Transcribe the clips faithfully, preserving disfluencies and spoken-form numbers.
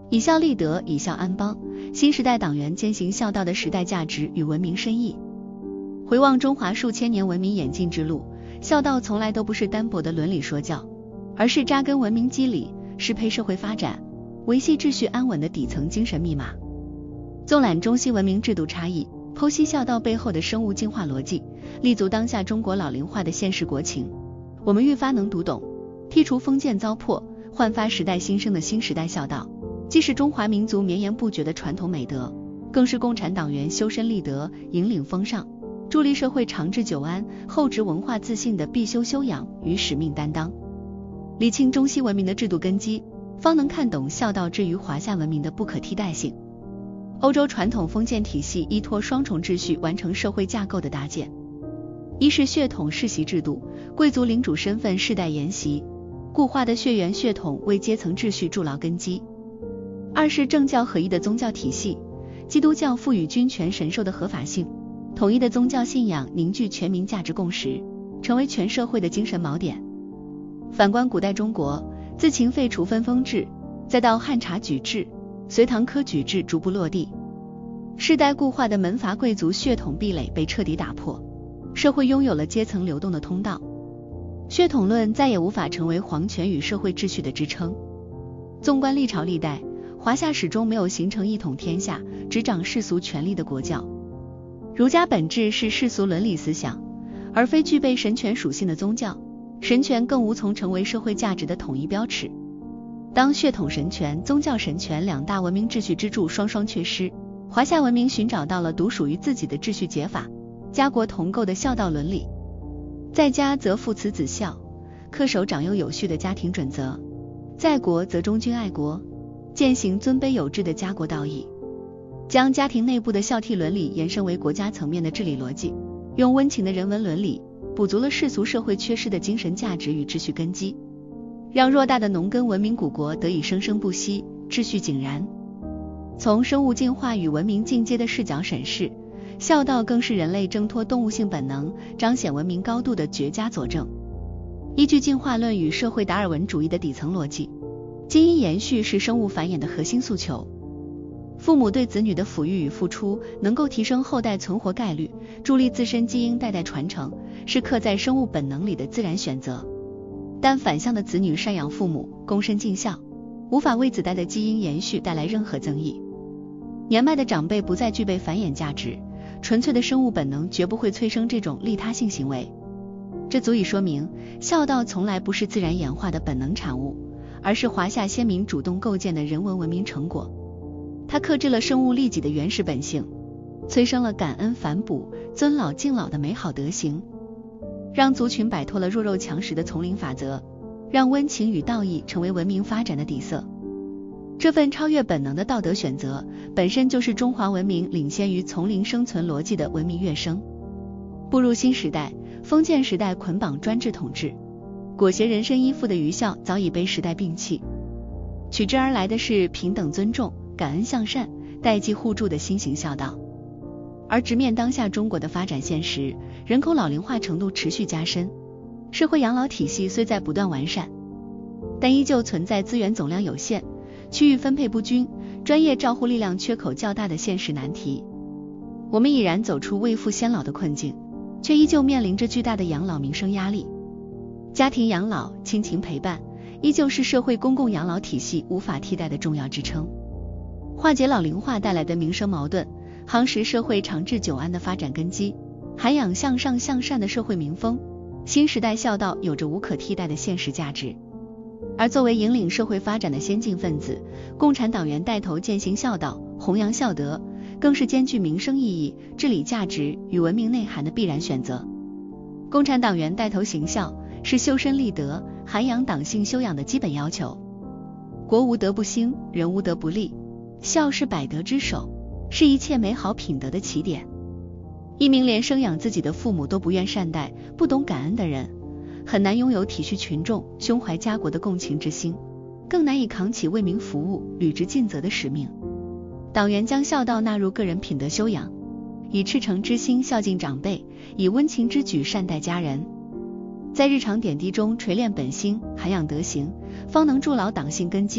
以孝立德，以孝安邦。新时代党员践行孝道的时代价值与文明深意。回望中华数千年文明演进之路，孝道从来都不是单薄的伦理说教，而是扎根文明基理，适配社会发展，维系秩序安稳的底层精神密码。纵览中西文明制度差异，剖析孝道背后的生物进化逻辑，立足当下中国老龄化的现实国情，我们愈发能读懂剔除封建糟粕，焕发时代新生的新时代孝道，既是中华民族绵延不绝的传统美德，更是共产党员修身立德、引领风尚、助力社会长治久安、厚植文化自信的必修修养与使命担当。理清中西文明的制度根基，方能看懂孝道之于华夏文明的不可替代性。欧洲传统封建体系依托双重秩序完成社会架构的搭建，一是血统世袭制度，贵族领主身份世代沿袭，固化的血缘血统为阶层秩序筑牢根基；二是政教合一的宗教体系，基督教赋予君权神授的合法性，统一的宗教信仰凝聚全民价值共识，成为全社会的精神锚点。反观古代中国，自秦废除分封制，再到汉察举制、隋唐科举制逐步落地，世代固化的门阀贵族血统壁垒被彻底打破，社会拥有了阶层流动的通道，血统论再也无法成为皇权与社会秩序的支撑。纵观历朝历代，华夏始终没有形成一统天下、执掌世俗权力的国教。儒家本质是世俗伦理思想，而非具备神权属性的宗教，神权更无从成为社会价值的统一标尺。当血统神权、宗教神权两大文明秩序支柱双双缺失，华夏文明寻找到了独属于自己的秩序解法，家国同构的孝道伦理。在家则父慈子孝，恪守长幼有序的家庭准则；在国则忠君爱国，践行尊卑有致的家国道义。将家庭内部的孝悌伦理延伸为国家层面的治理逻辑，用温情的人文伦理补足了世俗社会缺失的精神价值与秩序根基，让偌大的农耕文明古国得以生生不息，秩序井然。从生物进化与文明进阶的视角审视，孝道更是人类挣脱动物性本能，彰显文明高度的绝佳佐证。依据进化论与社会达尔文主义的底层逻辑，基因延续是生物繁衍的核心诉求。父母对子女的抚育与付出，能够提升后代存活概率，助力自身基因代代传承，是刻在生物本能里的自然选择。但反向的子女赡养父母，躬身尽孝，无法为子代的基因延续带来任何增益。年迈的长辈不再具备繁衍价值，纯粹的生物本能绝不会催生这种利他性行为。这足以说明，孝道从来不是自然演化的本能产物，而是华夏先民主动构建的人文文明成果。它克制了生物利己的原始本性，催生了感恩反哺、尊老敬老的美好德行，让族群摆脱了弱肉强食的丛林法则，让温情与道义成为文明发展的底色。这份超越本能的道德选择，本身就是中华文明领先于丛林生存逻辑的文明跃升。步入新时代，封建时代捆绑专制统治，裹挟人身依附的愚孝早已被时代摒弃，取之而来的是平等尊重、感恩向善、代际互助的新型孝道。而直面当下中国的发展现实，人口老龄化程度持续加深，社会养老体系虽在不断完善，但依旧存在资源总量有限、区域分配不均、专业照护力量缺口较大的现实难题。我们已然走出未富先老的困境，却依旧面临着巨大的养老民生压力。家庭养老、亲情陪伴，依旧是社会公共养老体系无法替代的重要支撑。化解老龄化带来的民生矛盾，夯实社会长治久安的发展根基，涵养向上向善的社会民风，新时代孝道有着无可替代的现实价值。而作为引领社会发展的先进分子，共产党员带头践行孝道，弘扬孝德，更是兼具民生意义、治理价值与文明内涵的必然选择。共产党员带头行孝，是修身立德、涵养党性修养的基本要求。国无德不兴，人无德不立，孝是百德之首，是一切美好品德的起点。一名连生养自己的父母都不愿善待、不懂感恩的人，很难拥有体恤群众、胸怀家国的共情之心，更难以扛起为民服务、履职尽责的使命。党员将孝道纳入个人品德修养，以赤诚之心孝敬长辈，以温情之举善待家人，在日常点滴中锤炼本心，涵养德行，方能筑牢党性根基，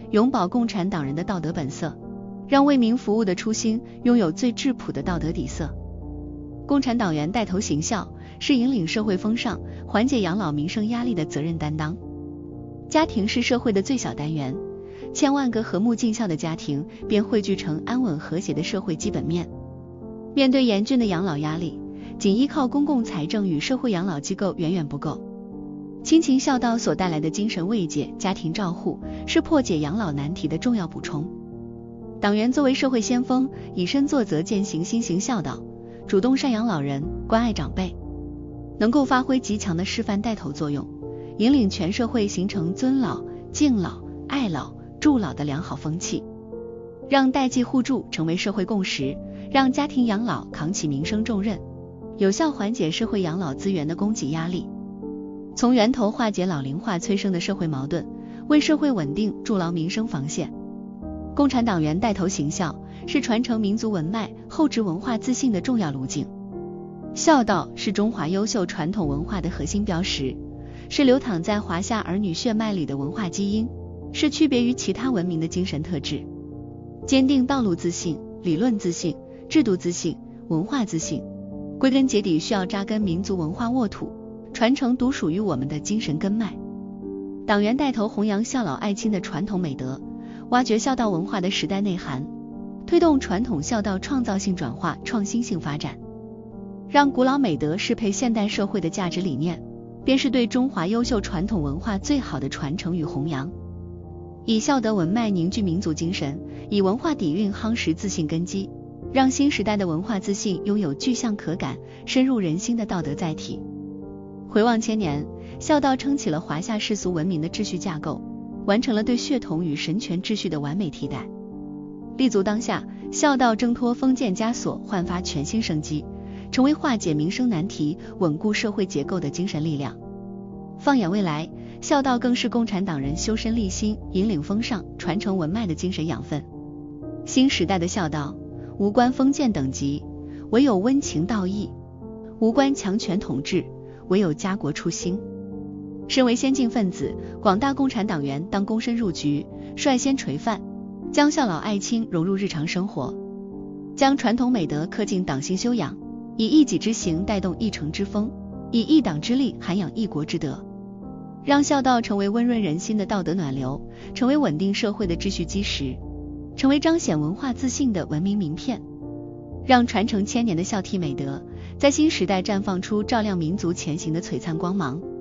永葆共产党人的道德本色，让为民服务的初心拥有最质朴的道德底色。共产党员带头行孝，是引领社会风尚、缓解养老民生压力的责任担当。家庭是社会的最小单元，千万个和睦尽孝的家庭便汇聚成安稳和谐的社会基本面。面对严峻的养老压力，仅依靠公共财政与社会养老机构远远不够。亲情孝道所带来的精神慰藉、家庭照护，是破解养老难题的重要补充。党员作为社会先锋，以身作则，践行新型孝道，主动赡养老人，关爱长辈，能够发挥极强的示范带头作用，引领全社会形成尊老、敬老、爱老、助老的良好风气，让代际互助成为社会共识，让家庭养老扛起民生重任，有效缓解社会养老资源的供给压力，从源头化解老龄化催生的社会矛盾，为社会稳定筑牢民生防线。共产党员带头行孝，是传承民族文脉、厚植文化自信的重要路径。孝道是中华优秀传统文化的核心标识，是流淌在华夏儿女血脉里的文化基因，是区别于其他文明的精神特质。坚定道路自信、理论自信、制度自信、文化自信，归根结底需要扎根民族文化沃土，传承独属于我们的精神根脉。党员带头弘扬孝老爱亲的传统美德，挖掘孝道文化的时代内涵，推动传统孝道创造性转化、创新性发展，让古老美德适配现代社会的价值理念，便是对中华优秀传统文化最好的传承与弘扬。以孝德文脉凝聚民族精神，以文化底蕴夯实自信根基，让新时代的文化自信拥有具象可感、深入人心的道德载体。回望千年，孝道撑起了华夏世俗文明的秩序架构，完成了对血统与神权秩序的完美替代。立足当下，孝道挣脱封建枷锁，焕发全新生机，成为化解民生难题、稳固社会结构的精神力量。放眼未来，孝道更是共产党人修身立心、引领风尚、传承文脉的精神养分。新时代的孝道，无关封建等级，唯有温情道义；无关强权统治，唯有家国初心。身为先进分子，广大共产党员当躬身入局，率先垂范，将孝老爱亲融入日常生活，将传统美德刻进党性修养，以一己之行带动一城之风，以一党之力涵养一国之德，让孝道成为温润人心的道德暖流，成为稳定社会的秩序基石，成为彰显文化自信的文明名片，让传承千年的孝悌美德在新时代绽放出照亮民族前行的璀璨光芒。